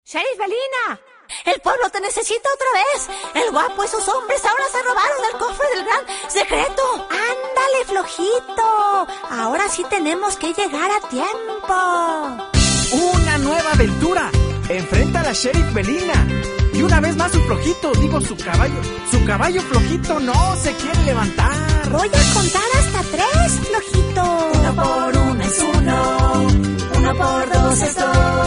¡Sheriff Belina! ¡El pueblo te necesita otra vez! ¡El guapo y sus hombres ahora se robaron el cofre del gran secreto! ¡Ándale, flojito! Ahora sí tenemos que llegar a tiempo. ¡Una nueva aventura! Enfrenta a la Sheriff Belina. Y una vez más su flojito, su caballo flojito no se quiere levantar. Voy a contar hasta 3, flojito. 1 por 1 es 1, 1 por 2 es 2.